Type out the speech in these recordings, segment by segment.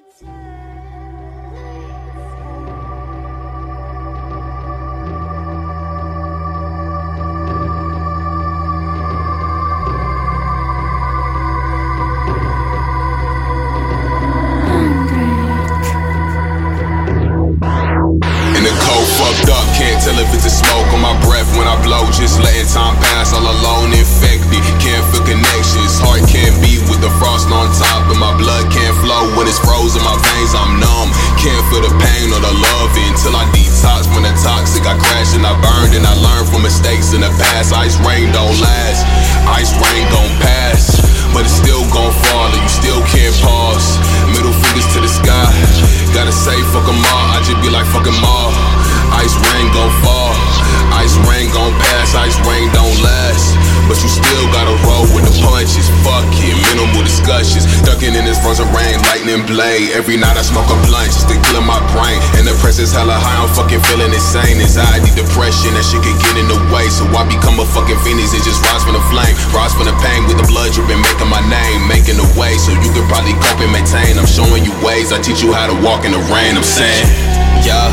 Fucked up, can't tell if it's a smoke on my breath when I blow. Just letting time pass, all alone, infected. Can't feel connections, heart can't beat with the frost on top, and my blood can't flow when it's frozen. My veins, I'm numb. Can't feel the pain or the love until I detox. When the toxic, I crash and I burned, and I learned from mistakes in the past. Ice rain don't last, ice rain gon' pass, but it's still gon' fall, and you still can't pause. Middle fingers to the sky, gotta say fuck 'em all. I just be like fuck 'em all. Ice rain gon' fall, ice rain gon' pass, ice rain don't last, but you still gotta roll with the punches. Fuck it, minimal discussions. Ducking in this frozen rain, lightning blade. Every night I smoke a blunt just to clear my brain. And the pressure's hella high, I'm fucking feeling insane. Anxiety, depression, that shit can get in the way. So I become a fucking phoenix and just rise from the flame. Rise from the pain with the blood dripping, making my name, making the way so you can probably cope and maintain. I'm showing you ways, I teach you how to walk in the rain. I'm saying, yeah.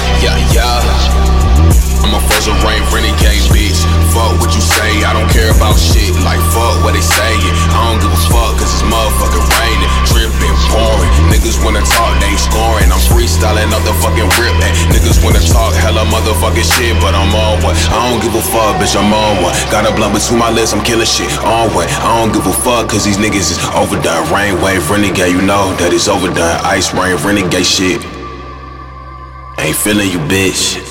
I'm a frozen rain renegade, bitch. Fuck what you say, I don't care about shit. Like fuck what they saying, I don't give a fuck cause it's motherfucking raining, dripping, pouring. Niggas wanna talk, they ain't scoring. I'm freestyling off the fucking rip. Hey, niggas wanna talk hella motherfucking shit, but I'm on one. I don't give a fuck, bitch, I'm on one. Got a blunt between my lips, I'm killing shit on one. I don't give a fuck cause these niggas is overdone. Rain wave renegade, you know that it's overdone. Ice rain renegade shit. Ain't feeling you, bitch.